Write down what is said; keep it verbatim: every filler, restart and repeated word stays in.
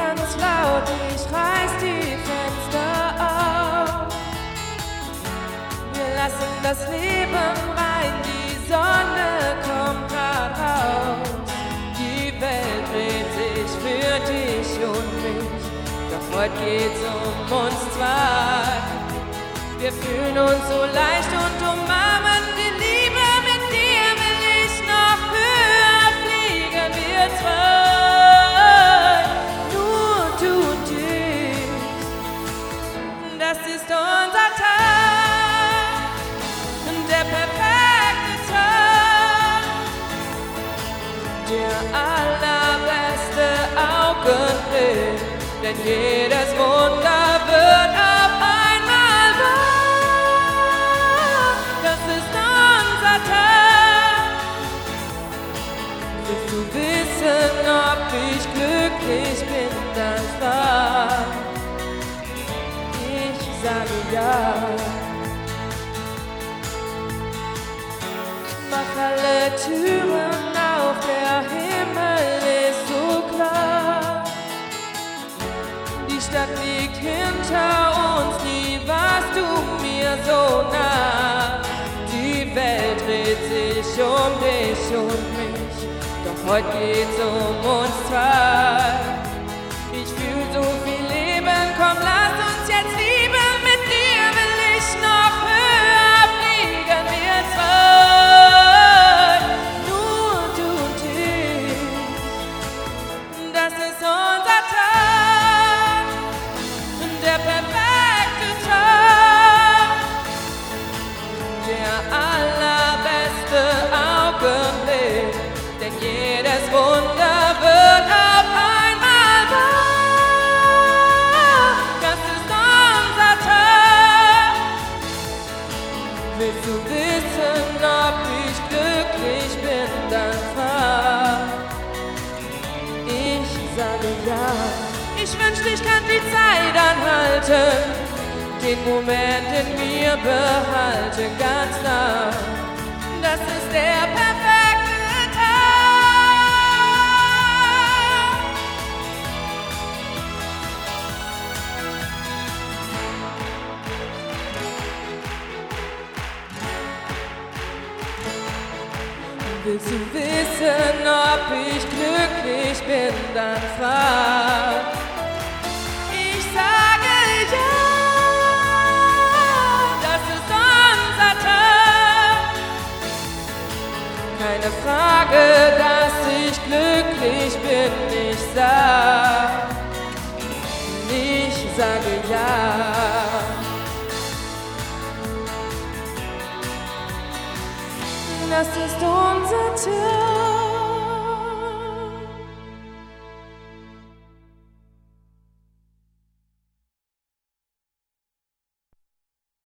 ganz laut, ich reiß die Fenster auf. Wir lassen das Leben rein, die Sonne kommt grad raus. Die Welt dreht sich für dich und mich, doch heute geht's um uns zwei. Wir fühlen uns so leicht und umarmen die Liebe, mit dir will ich noch höher fliegen, wir zwei. Nur du und ich, das ist unser Tag, der perfekte Tag, der allerbeste Augenblick, denn jedes Wunder wird auf einmal wahr. Das ist unser Tag. Willst du wissen, ob ich glücklich bin, dann frag. Ich sage ja. Mach alle Türen auf, der Himmel ist so klar. Die Stadt liegt hinter uns, nie warst du mir so nah. Die Welt dreht sich um dich und mich, doch heute geht's um uns zwei. Ich fühl so viel Leben, komm, lass uns jetzt lieben, mit dir will ich noch höher fliegen, wir zwei. Nur du und ich, das ist unser Tag, der perfekte Tag, der allerbeste Augenblick, denn jedes Wunder wird auf einmal wahr. Das ist unser Tag. Willst du wissen, ob ich glücklich bin, dann frag. Ich sage ja. Ich wünschte, ich kann die Zeit anhalten, den Moment in mir behalten, ganz nah. Das ist der perfekte Tag. Willst du wissen, ob ich glücklich bin, dann frag. Ich sage ja, das ist unser Tag. Keine Frage, dass ich glücklich bin, ich sag. Ich sage ja. Das ist unser Tag.